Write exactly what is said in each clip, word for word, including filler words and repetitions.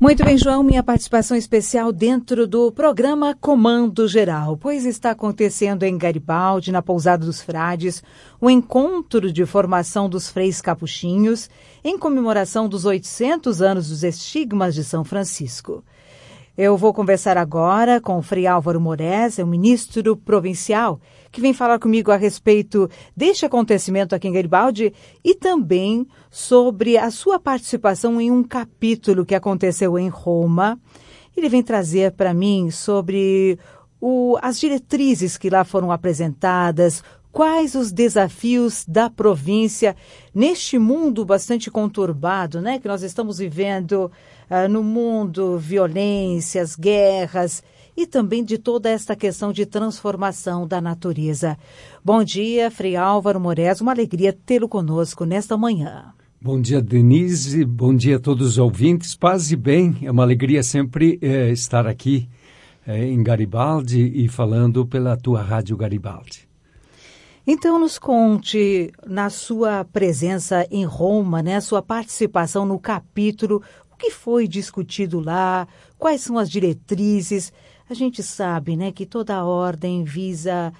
Muito bem, João, minha participação especial dentro do programa Comando Geral, pois está acontecendo em Garibaldi, na Pousada dos Frades, o encontro de formação dos freis capuchinhos em comemoração dos oitocentos anos dos estigmas de São Francisco. Eu vou conversar agora com o Frei Álvaro Moraes, é o ministro provincial, que vem falar comigo a respeito deste acontecimento aqui em Garibaldi e também sobre a sua participação em um capítulo que aconteceu em Roma. Ele vem trazer para mim sobre o, as diretrizes que lá foram apresentadas, quais os desafios da província neste mundo bastante conturbado, né, que nós estamos vivendo uh, no mundo, violências, guerras e também de toda esta questão de transformação da natureza. Bom dia, Frei Álvaro Moraes, uma alegria tê-lo conosco nesta manhã. Bom dia, Denise, bom dia a todos os ouvintes, paz e bem, é uma alegria sempre eh, estar aqui eh, em Garibaldi e falando pela tua Rádio Garibaldi. Então, nos conte, na sua presença em Roma, né, sua participação no capítulo, o que foi discutido lá, quais são as diretrizes. A gente sabe, né, que toda a ordem visa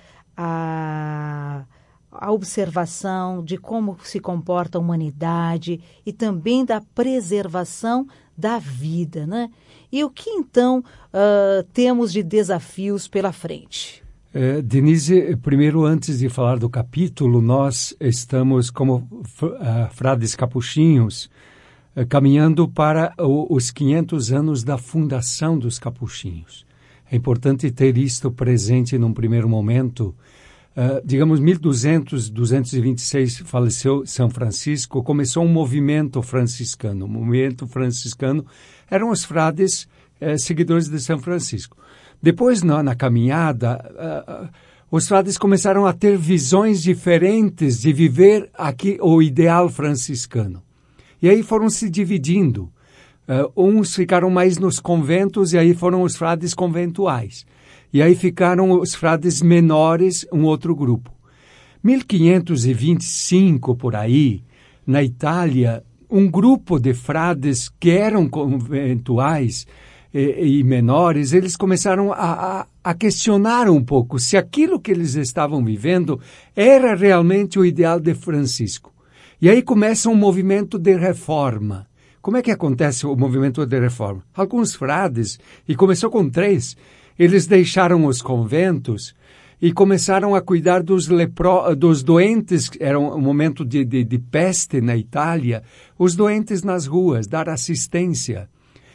a, a observação de como se comporta a humanidade e também da preservação da vida, né? E o que, então, uh, temos de desafios pela frente? É, Denise, primeiro, antes de falar do capítulo, nós estamos, como uh, frades capuchinhos, uh, caminhando para o, os quinhentos anos da fundação dos capuchinhos. É importante ter isto presente num primeiro momento. Uh, digamos, mil e duzentos, duzentos e vinte e seis faleceu São Francisco, começou um movimento franciscano. O movimento franciscano eram os frades uh, seguidores de São Francisco. Depois, na, na caminhada, uh, uh, os frades começaram a ter visões diferentes de viver aqui o ideal franciscano. E aí foram se dividindo. Uh, uns ficaram mais nos conventos e aí foram os frades conventuais. E aí ficaram os frades menores, um outro grupo. mil quinhentos e vinte e cinco, por aí, na Itália, um grupo de frades que eram conventuais e, e menores, eles começaram a, a, a questionar um pouco se aquilo que eles estavam vivendo era realmente o ideal de Francisco. E aí começa um movimento de reforma. Como é que acontece o movimento de reforma? Alguns frades, e começou com três, eles deixaram os conventos e começaram a cuidar dos, lepro, dos doentes, era um momento de, de, de peste na Itália, os doentes nas ruas, dar assistência.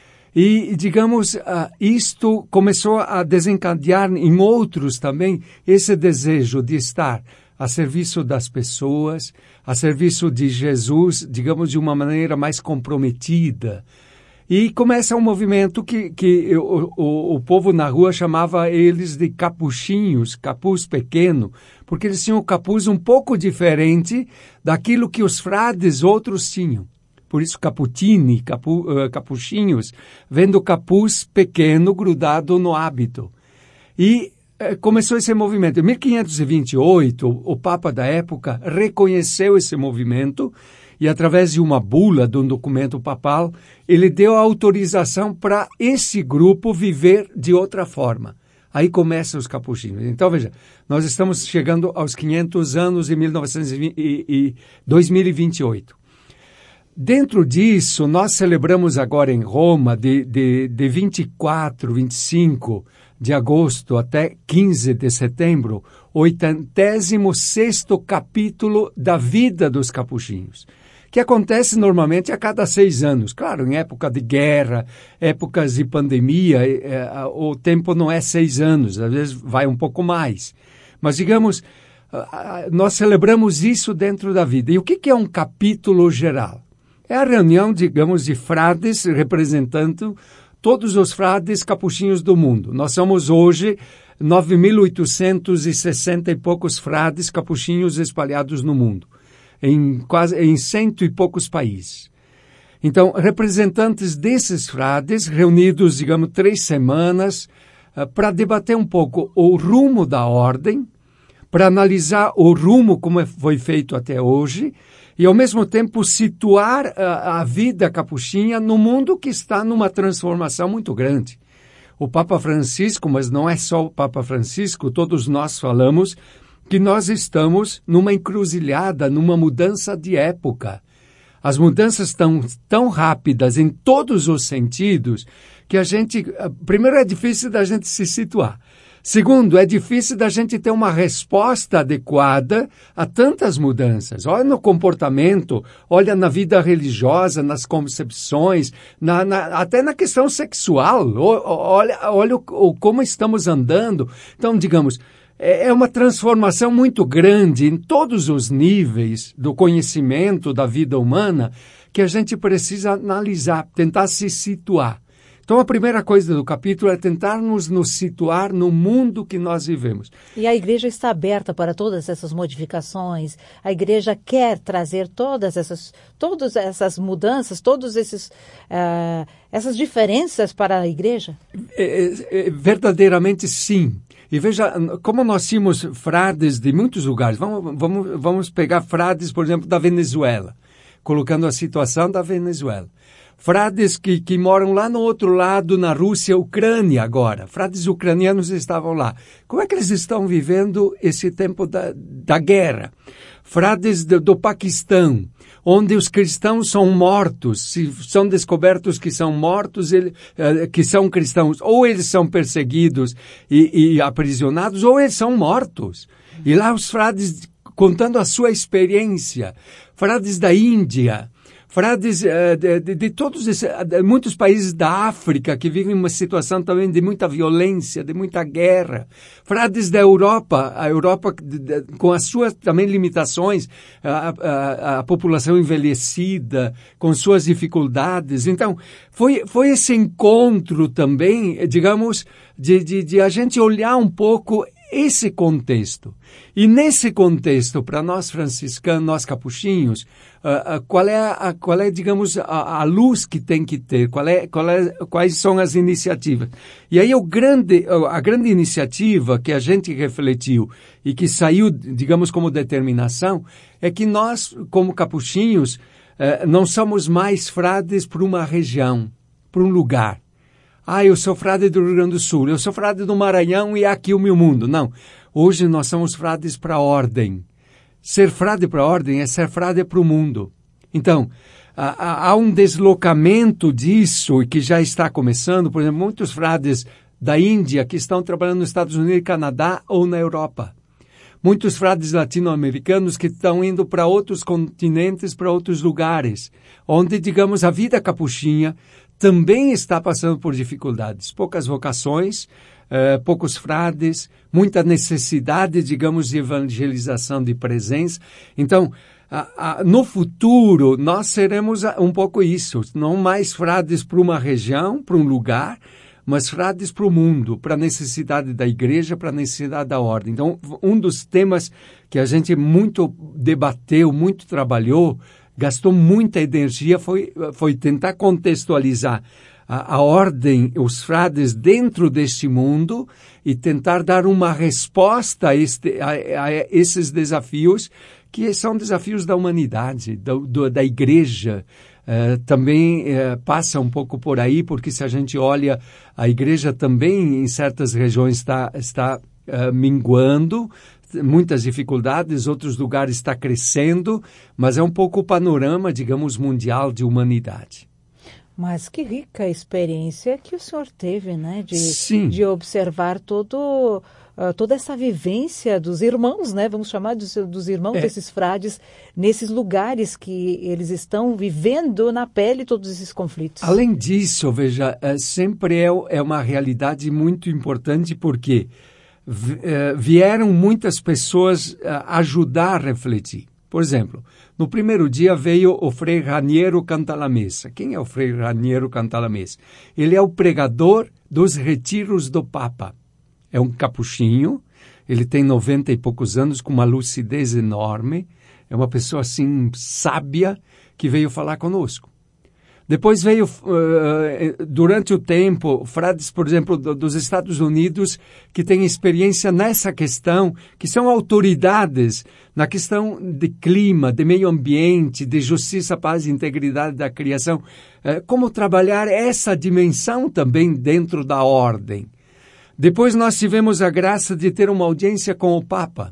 E, digamos, uh, isto começou a desencadear em outros também esse desejo de estar a serviço das pessoas, a serviço de Jesus, digamos, de uma maneira mais comprometida. E começa um movimento que, que o, o, o povo na rua chamava eles de capuchinhos, capuz pequeno, porque eles tinham o capuz um pouco diferente daquilo que os frades outros tinham. Por isso, caputini, capu, uh, capuchinhos, vem do capuz pequeno grudado no hábito. E uh, começou esse movimento. Em mil quinhentos e vinte e oito, o, o Papa da época reconheceu esse movimento e, através de uma bula, de um documento papal, ele deu a autorização para esse grupo viver de outra forma. Aí começam os capuchinhos. Então, veja, nós estamos chegando aos quinhentos anos em mil novecentos e vinte e dois mil e vinte e oito. Dentro disso, nós celebramos agora em Roma, de, de, de vinte e quatro, vinte e cinco de agosto até quinze de setembro, o oitagésimo sexto capítulo da vida dos capuchinhos, que acontece normalmente a cada seis anos. Claro, em época de guerra, épocas de pandemia, é, o tempo não é seis anos, às vezes vai um pouco mais. Mas, digamos, nós celebramos isso dentro da vida. E o que é um capítulo geral? É a reunião, digamos, de frades representando todos os frades capuchinhos do mundo. Nós somos hoje nove mil oitocentos e sessenta e poucos frades capuchinhos espalhados no mundo, em quase em cento e poucos países. Então, representantes desses frades, reunidos, digamos, três semanas, uh, para debater um pouco o rumo da ordem, para analisar o rumo como foi feito até hoje, e, ao mesmo tempo, situar a, a vida capuchinha no mundo que está numa transformação muito grande. O Papa Francisco, mas não é só o Papa Francisco, todos nós falamos que nós estamos numa encruzilhada, numa mudança de época. As mudanças estão tão rápidas em todos os sentidos que a gente, primeiro, é difícil da gente se situar. Segundo, é difícil da gente ter uma resposta adequada a tantas mudanças. Olha no comportamento, olha na vida religiosa, nas concepções, na, na, até na questão sexual. Olha, olha o, o, como estamos andando. Então, digamos, é uma transformação muito grande em todos os níveis do conhecimento da vida humana que a gente precisa analisar, tentar se situar. Então, a primeira coisa do capítulo é tentarmos nos situar no mundo que nós vivemos. E a igreja está aberta para todas essas modificações. A igreja quer trazer todas essas, todas essas mudanças, todas esses, uh, essas diferenças para a igreja? É, é, verdadeiramente, sim. E veja, como nós tínhamos frades de muitos lugares. Vamos, vamos, vamos pegar frades, por exemplo, da Venezuela, colocando a situação da Venezuela. Frades que, que moram lá no outro lado, na Rússia, Ucrânia agora. Frades ucranianos estavam lá. Como é que eles estão vivendo esse tempo da, da guerra? Frades do, do Paquistão, onde os cristãos são mortos. Se são descobertos que são mortos, ele, que são cristãos, ou eles são perseguidos e, e aprisionados, ou eles são mortos. E lá os frades contando a sua experiência. Frades da Índia, frades uh, de, de, de todos esses, de muitos países da África que vivem uma situação também de muita violência, de muita guerra. Frades da Europa, a Europa de, de, com as suas também limitações, a, a, a população envelhecida, com suas dificuldades. Então, foi, foi esse encontro também, digamos, de, de, de a gente olhar um pouco esse contexto. E nesse contexto, para nós franciscanos, nós capuchinhos, uh, uh, qual é, a, qual é digamos, a, a luz que tem que ter? Qual é, qual é, quais são as iniciativas? E aí o grande, a grande iniciativa que a gente refletiu e que saiu, digamos, como determinação, é que nós, como capuchinhos, uh, não somos mais frades para uma região, para um lugar. Ah, eu sou frade do Rio Grande do Sul, eu sou frade do Maranhão e aqui o meu mundo. Não. Hoje nós somos frades para a ordem. Ser frade para a ordem é ser frade para o mundo. Então, há, há um deslocamento disso e que já está começando. Por exemplo, muitos frades da Índia que estão trabalhando nos Estados Unidos, Canadá ou na Europa. Muitos frades latino-americanos que estão indo para outros continentes, para outros lugares, onde, digamos, a vida capuchinha também está passando por dificuldades. Poucas vocações, eh, poucos frades, muita necessidade, digamos, de evangelização de presença. Então, a, a, no futuro, nós seremos um pouco isso, não mais frades para uma região, para um lugar, mas frades para o mundo, para a necessidade da igreja, para a necessidade da ordem. Então, um dos temas que a gente muito debateu, muito trabalhou, gastou muita energia, foi, foi tentar contextualizar a, a ordem, os frades dentro deste mundo e tentar dar uma resposta a, este, a, a esses desafios, que são desafios da humanidade, do, do, da igreja. Uh, também uh, passa um pouco por aí, porque se a gente olha, a igreja também em certas regiões está, está uh, minguando, muitas dificuldades, outros lugares está crescendo, mas é um pouco o panorama, digamos, mundial de humanidade. Mas que rica experiência que o senhor teve, né? De, Sim. de observar todo, uh, toda essa vivência dos irmãos, né? Vamos chamar dos, dos irmãos é. desses frades, nesses lugares que eles estão vivendo na pele todos esses conflitos. Além disso, veja, sempre é, é uma realidade muito importante, porque vieram muitas pessoas ajudar a refletir. Por exemplo, no primeiro dia veio o Frei Raniero Cantalamessa. Quem é o Frei Raniero Cantalamessa? Ele é o pregador dos retiros do Papa. É um capuchinho, ele tem noventa e poucos anos, com uma lucidez enorme. É uma pessoa, assim, sábia, que veio falar conosco. Depois veio, uh, durante o tempo, frades, por exemplo, do, dos Estados Unidos, que têm experiência nessa questão, que são autoridades na questão de clima, de meio ambiente, de justiça, paz e integridade da criação. Uh, como trabalhar essa dimensão também dentro da ordem. Depois nós tivemos a graça de ter uma audiência com o Papa.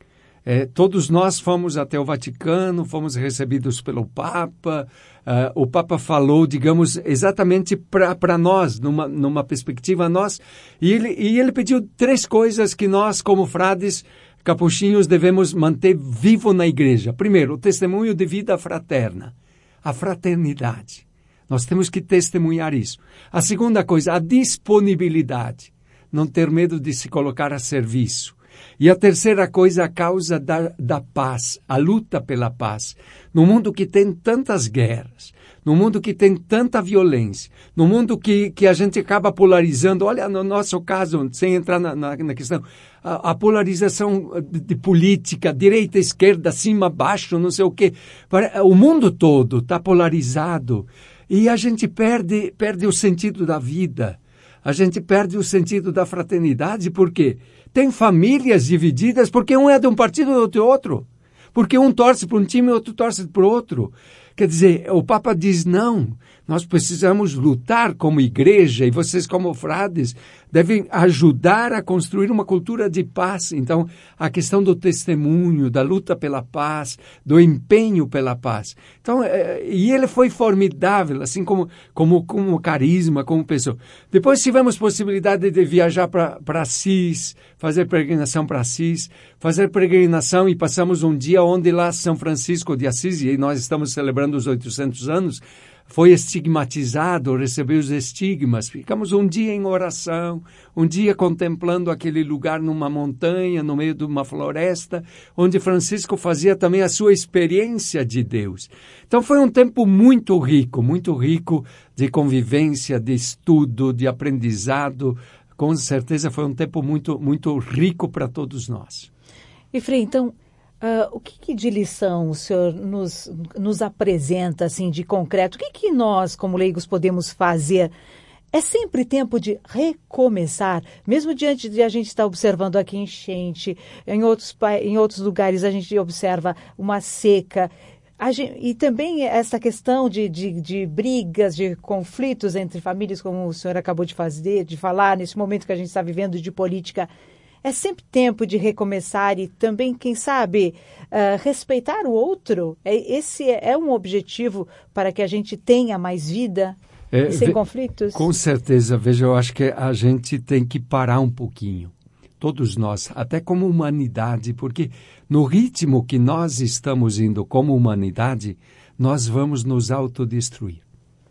É, todos nós fomos até o Vaticano, fomos recebidos pelo Papa. Uh, o Papa falou, digamos, exatamente para nós, numa, numa perspectiva nós. E ele, e ele pediu três coisas que nós, como frades capuchinhos, devemos manter vivo na igreja. Primeiro, o testemunho de vida fraterna, a fraternidade. Nós temos que testemunhar isso. A segunda coisa, a disponibilidade. Não ter medo de se colocar a serviço. E a terceira coisa, a causa da, da paz, a luta pela paz. No mundo que tem tantas guerras, no mundo que tem tanta violência, no mundo que, que a gente acaba polarizando, olha, no nosso caso, sem entrar na, na, na questão, a, a polarização de, de política, direita, esquerda, cima, baixo, não sei o quê. O mundo todo está polarizado e a gente perde, perde o sentido da vida. A gente perde o sentido da fraternidade, por quê? Tem famílias divididas porque um é de um partido e outro de outro. Porque um torce para um time e outro torce para o outro. Quer dizer, o Papa diz, não, nós precisamos lutar como igreja e vocês como frades devem ajudar a construir uma cultura de paz. Então, a questão do testemunho, da luta pela paz, do empenho pela paz. Então, é, e ele foi formidável, assim como, como, como carisma, como pessoa. Depois tivemos possibilidade de viajar para Assis, fazer peregrinação para Assis, fazer peregrinação e passamos um dia onde lá São Francisco de Assis, e nós estamos celebrando os oitocentos anos, foi estigmatizado, recebeu os estigmas. Ficamos um dia em oração, um dia contemplando aquele lugar numa montanha, no meio de uma floresta, onde Francisco fazia também a sua experiência de Deus. Então foi um tempo muito rico, muito rico de convivência, de estudo, de aprendizado. Com certeza foi um tempo muito, muito rico para todos nós. E Frei, então, Uh, o que, que de lição o senhor nos, nos apresenta, assim, de concreto? O que, que nós, como leigos, podemos fazer? É sempre tempo de recomeçar, mesmo diante de a gente estar observando aqui enchente, em outros, em outros lugares a gente observa uma seca. A gente, e também essa questão de, de, de brigas, de conflitos entre famílias, como o senhor acabou de fazer, de falar, nesse momento que a gente está vivendo de política. É sempre tempo de recomeçar e também, quem sabe, uh, respeitar o outro. É, esse é um objetivo para que a gente tenha mais vida é, sem ve- conflitos? Com certeza. Veja, eu acho que a gente tem que parar um pouquinho. Todos nós, até como humanidade, porque no ritmo que nós estamos indo como humanidade, nós vamos nos autodestruir.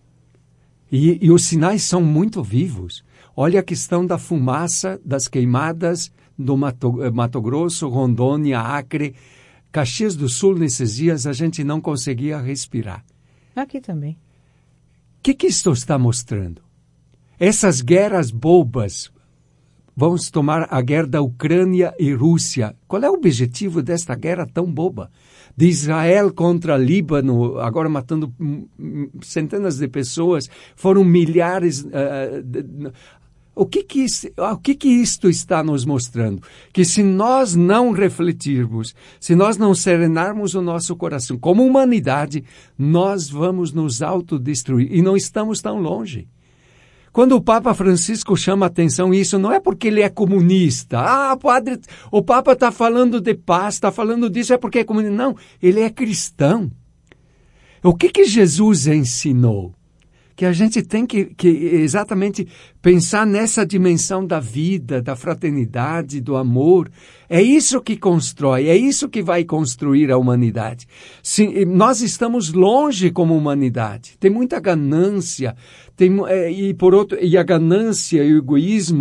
E, e os sinais são muito vivos. Olha a questão da fumaça, das queimadas do Mato, Mato Grosso, Rondônia, Acre, Caxias do Sul, nesses dias a gente não conseguia respirar. Aqui também. O que, que isso está mostrando? Essas guerras bobas, vamos tomar a guerra da Ucrânia e Rússia. Qual é o objetivo desta guerra tão boba? De Israel contra Líbano, agora matando centenas de pessoas, foram milhares... Uh, de, O que que, o que que isto está nos mostrando? Que se nós não refletirmos, se nós não serenarmos o nosso coração, como humanidade, nós vamos nos autodestruir. E não estamos tão longe. Quando o Papa Francisco chama a atenção isso, não é porque ele é comunista. Ah, padre, o Papa está falando de paz, está falando disso, é porque é comunista. Não, ele é cristão. O que que Jesus ensinou? Que a gente tem que, que exatamente pensar nessa dimensão da vida, da fraternidade, do amor. É isso que constrói, é isso que vai construir a humanidade. Se, nós estamos longe como humanidade. Tem muita ganância, tem, e, por outro, e a ganância e o egoísmo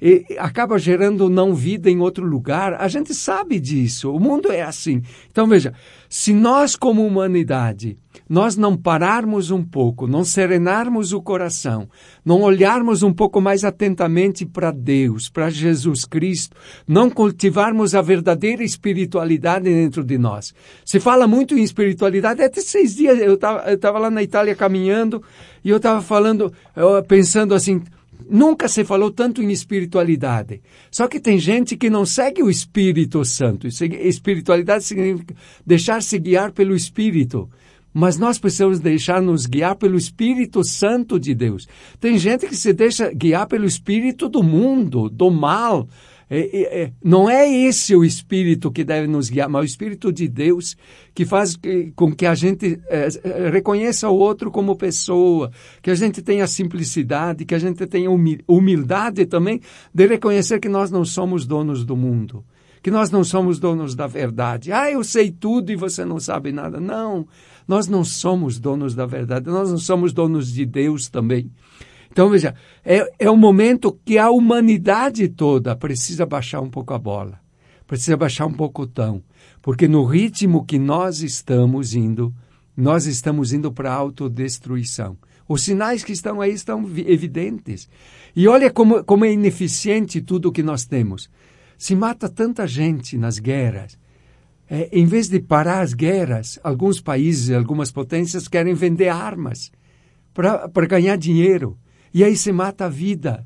e acaba gerando não vida em outro lugar. A gente sabe disso, o mundo é assim. Então veja, se nós como humanidade, nós não pararmos um pouco, não serenarmos o coração, não olharmos um pouco mais atentamente para Deus, para Jesus Cristo, não cultivarmos a verdadeira espiritualidade dentro de nós. Se fala muito em espiritualidade, até seis dias eu estava eu estava lá na Itália caminhando e eu estava falando, eu, pensando assim, nunca se falou tanto em espiritualidade. Só que tem gente que não segue o Espírito Santo. Espiritualidade significa deixar-se guiar pelo Espírito. Mas nós precisamos deixar-nos guiar pelo Espírito Santo de Deus. Tem gente que se deixa guiar pelo Espírito do mundo, do mal. É, é, é, não é esse o Espírito que deve nos guiar, mas o Espírito de Deus que faz com que a gente é, reconheça o outro como pessoa, que a gente tenha simplicidade, que a gente tenha humildade também de reconhecer que nós não somos donos do mundo, que nós não somos donos da verdade. Ah, eu sei tudo e você não sabe nada. Não, nós não somos donos da verdade, nós não somos donos de Deus também. Então, veja, é, é um momento que a humanidade toda precisa baixar um pouco a bola, precisa baixar um pouco o tom, porque no ritmo que nós estamos indo, nós estamos indo para a autodestruição. Os sinais que estão aí estão evidentes. E olha como, como é ineficiente tudo que nós temos. Se mata tanta gente nas guerras. É, em vez de parar as guerras, alguns países, algumas potências querem vender armas para ganhar dinheiro. E aí se mata a vida.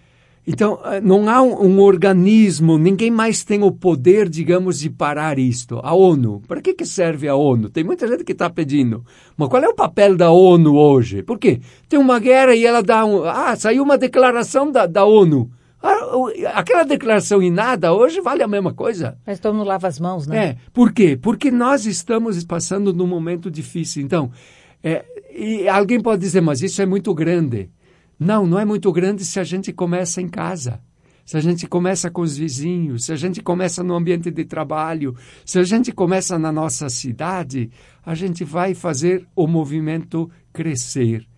Então, não há um, um organismo, ninguém mais tem o poder, digamos, de parar isto. A ONU. Para que, que serve a ONU? Tem muita gente que está pedindo. Mas qual é o papel da ONU hoje? Por quê? Tem uma guerra e ela dá um... Ah, saiu uma declaração da, da ONU. Aquela declaração em nada hoje vale a mesma coisa. Mas todo mundo lava as mãos, né? É. Por quê? Porque nós estamos passando num momento difícil. Então, é, e alguém pode dizer, mas isso é muito grande. Não, não é muito grande se a gente começa em casa, se a gente começa com os vizinhos, se a gente começa no ambiente de trabalho, se a gente começa na nossa cidade, a gente vai fazer o movimento crescer.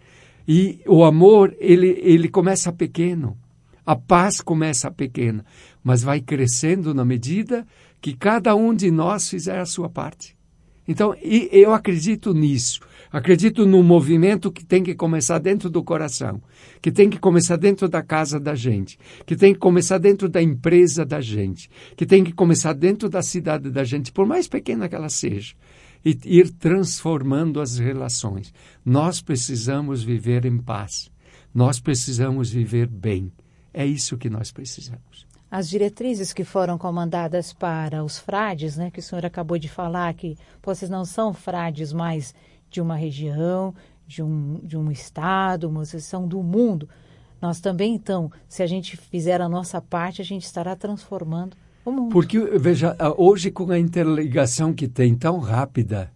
E o amor, ele, ele começa pequeno, a paz começa pequena, mas vai crescendo na medida que cada um de nós fizer a sua parte. Então, eu acredito nisso. Acredito num movimento que tem que começar dentro do coração, que tem que começar dentro da casa da gente, que tem que começar dentro da empresa da gente, que tem que começar dentro da cidade da gente, por mais pequena que ela seja, e ir transformando as relações. Nós precisamos viver em paz. Nós precisamos viver bem. É isso que nós precisamos. As diretrizes que foram comandadas para os frades, né, que o senhor acabou de falar, que vocês não são frades mais de uma região, de um, de um estado, vocês são do mundo. Nós também, então, se a gente fizer a nossa parte, a gente estará transformando o mundo. Porque, veja, hoje com a interligação que tem tão rápida,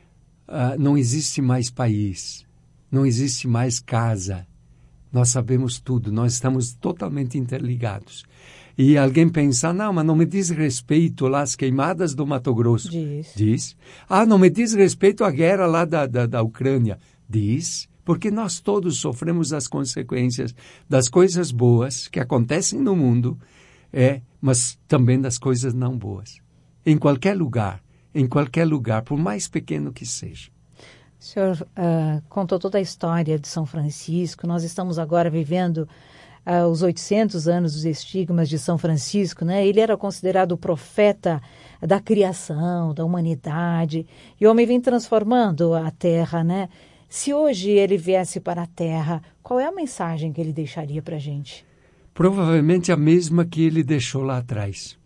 uh, não existe mais país, não existe mais casa. Nós sabemos tudo, nós estamos totalmente interligados. E alguém pensa, não, mas não me diz respeito lá às queimadas do Mato Grosso. Diz. Diz. Ah, não me diz respeito à guerra lá da, da, da Ucrânia. Diz. Porque nós todos sofremos as consequências das coisas boas que acontecem no mundo, é, mas também das coisas não boas. Em qualquer lugar, em qualquer lugar, por mais pequeno que seja. O senhor uh, contou toda a história de São Francisco. Nós estamos agora vivendo uh, os oitocentos anos dos estigmas de São Francisco, né? Ele era considerado o profeta da criação, da humanidade. E o homem vem transformando a terra, né? Se hoje ele viesse para a terra, qual é a mensagem que ele deixaria para a gente? Provavelmente a mesma que ele deixou lá atrás.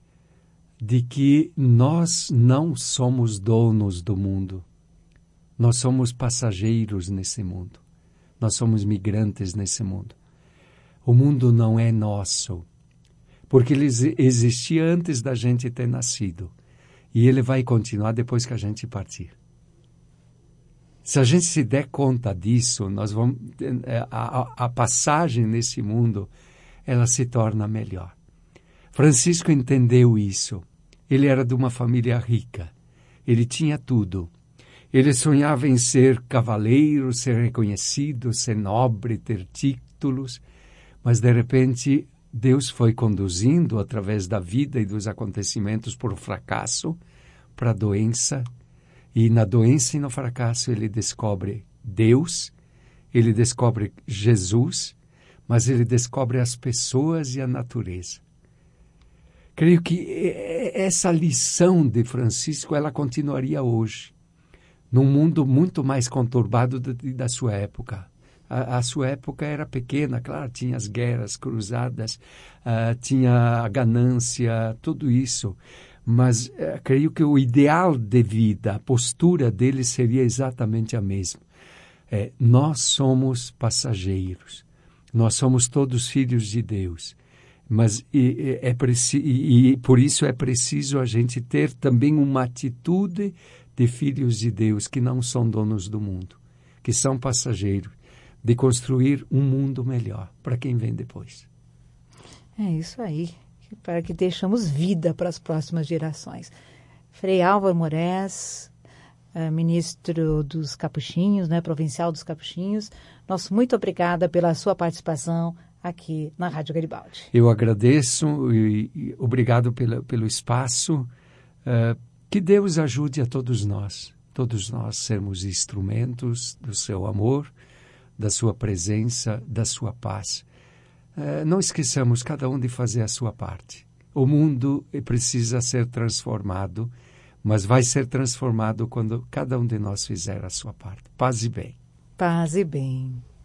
De que nós não somos donos do mundo. Nós somos passageiros nesse mundo. Nós somos migrantes nesse mundo. O mundo não é nosso, porque ele existia antes da gente ter nascido. E ele vai continuar depois que a gente partir. Se a gente se der conta disso, nós vamos, a, a passagem nesse mundo, ela se torna melhor. Francisco entendeu isso. Ele era de uma família rica. Ele tinha tudo. Ele sonhava em ser cavaleiro, ser reconhecido, ser nobre, ter títulos, mas de repente Deus foi conduzindo através da vida e dos acontecimentos por fracasso para a doença. E na doença e no fracasso ele descobre Deus, ele descobre Jesus, mas ele descobre as pessoas e a natureza. Creio que essa lição de Francisco, ela continuaria hoje, num mundo muito mais conturbado da sua época. A, a sua época era pequena, claro, tinha as guerras cruzadas, uh, tinha a ganância, tudo isso. Mas uh, creio que o ideal de vida, a postura dele seria exatamente a mesma. É, nós somos passageiros, nós somos todos filhos de Deus. Mas e, é preci- e, e por isso é preciso a gente ter também uma atitude de filhos de Deus que não são donos do mundo, que são passageiros, de construir um mundo melhor para quem vem depois. É isso aí, para que deixamos vida para as próximas gerações. Frei Álvaro Moraes, ministro dos Capuchinhos, né, provincial dos Capuchinhos, nosso muito obrigada pela sua participação aqui na Rádio Garibaldi. Eu agradeço e, e obrigado pela, pelo espaço. Uh, que Deus ajude a todos nós, todos nós sermos instrumentos do seu amor, da sua presença, da sua paz. Uh, não esqueçamos cada um de fazer a sua parte. O mundo precisa ser transformado, mas vai ser transformado quando cada um de nós fizer a sua parte. Paz e bem. Paz e bem.